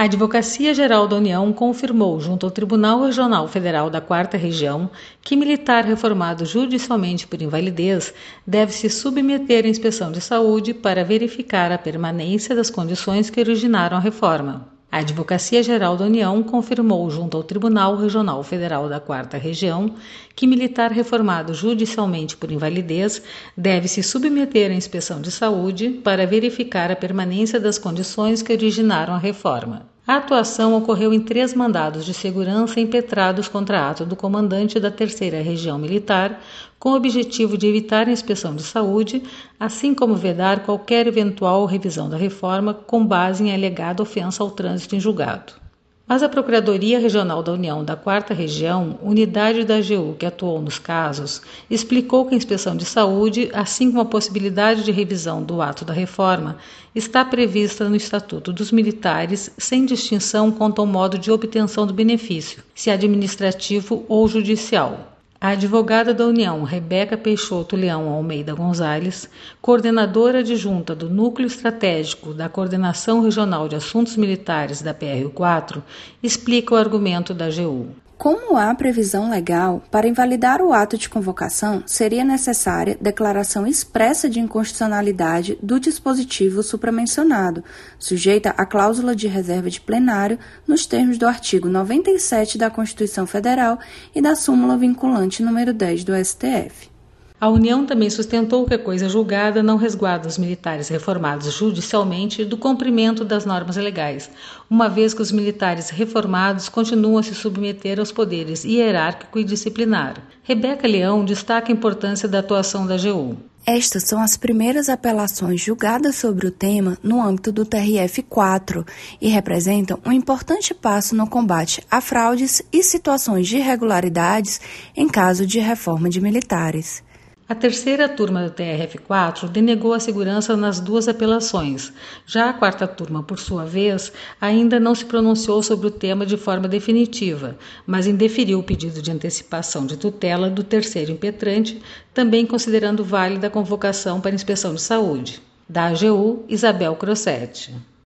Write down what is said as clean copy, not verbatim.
A Advocacia Geral da União confirmou, junto ao Tribunal Regional Federal da 4ª Região, que militar reformado judicialmente por invalidez deve se submeter à inspeção de saúde para verificar a permanência das condições que originaram a reforma. A Advocacia Geral da União confirmou, junto ao Tribunal Regional Federal da 4ª Região, que militar reformado judicialmente por invalidez deve se submeter à inspeção de saúde para verificar a permanência das condições que originaram a reforma. A atuação ocorreu em 3 mandados de segurança impetrados contra ato do comandante da 3ª Região Militar, com o objetivo de evitar a inspeção de saúde, assim como vedar qualquer eventual revisão da reforma com base em alegada ofensa ao trânsito em julgado. Mas a Procuradoria Regional da União da 4ª Região, unidade da AGU que atuou nos casos, explicou que a inspeção de saúde, assim como a possibilidade de revisão do ato da reforma, está prevista no Estatuto dos Militares, sem distinção quanto ao modo de obtenção do benefício, se administrativo ou judicial. A advogada da União, Rebeca Peixoto Leão Almeida Gonzalez, coordenadora adjunta do Núcleo Estratégico da Coordenação Regional de Assuntos Militares da PRO4, explica o argumento da AGU. Como há previsão legal, para invalidar o ato de convocação, seria necessária declaração expressa de inconstitucionalidade do dispositivo supramencionado, sujeita à cláusula de reserva de plenário nos termos do artigo 97 da Constituição Federal e da súmula vinculante número 10 do STF. A União também sustentou que a coisa julgada não resguarda os militares reformados judicialmente do cumprimento das normas legais, uma vez que os militares reformados continuam a se submeter aos poderes hierárquico e disciplinar. Rebeca Leão destaca a importância da atuação da AGU. Estas são as primeiras apelações julgadas sobre o tema no âmbito do TRF4 e representam um importante passo no combate a fraudes e situações de irregularidades em caso de reforma de militares. A 3ª turma do TRF4 denegou a segurança nas 2 apelações. Já a 4ª turma, por sua vez, ainda não se pronunciou sobre o tema de forma definitiva, mas indeferiu o pedido de antecipação de tutela do 3º impetrante, também considerando válida a convocação para inspeção de saúde. Da AGU, Isabel Crossetti.